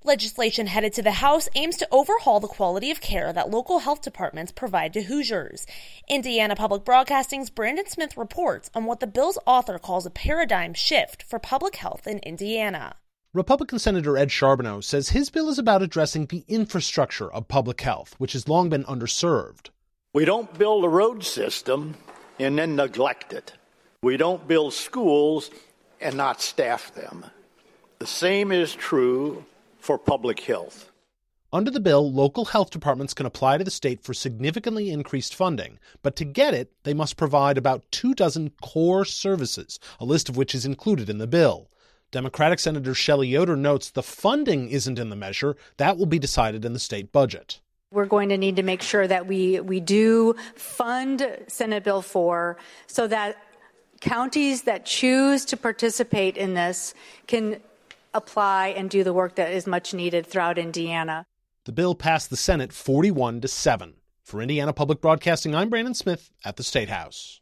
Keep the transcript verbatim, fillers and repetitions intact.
Legislation headed to the House aims to overhaul the quality of care that local health departments provide to Hoosiers. Indiana Public Broadcasting's Brandon Smith reports on what the bill's author calls a paradigm shift for public health in Indiana. Republican Senator Ed Charbonneau says his bill is about addressing the infrastructure of public health, which has long been underserved. We don't build a road system and then neglect it. We don't build schools and not staff them. The same is true for public health. Under the bill, local health departments can apply to the state for significantly increased funding, but to get it, they must provide about two dozen core services, a list of which is included in the bill. Democratic Senator Shelley Yoder notes the funding isn't in the measure. That will be decided in the state budget. We're going to need to make sure that we, we do fund Senate Bill four so that counties that choose to participate in this can apply and do the work that is much needed throughout Indiana. The bill passed the Senate forty-one to seven. For Indiana Public Broadcasting, I'm Brandon Smith at the State House.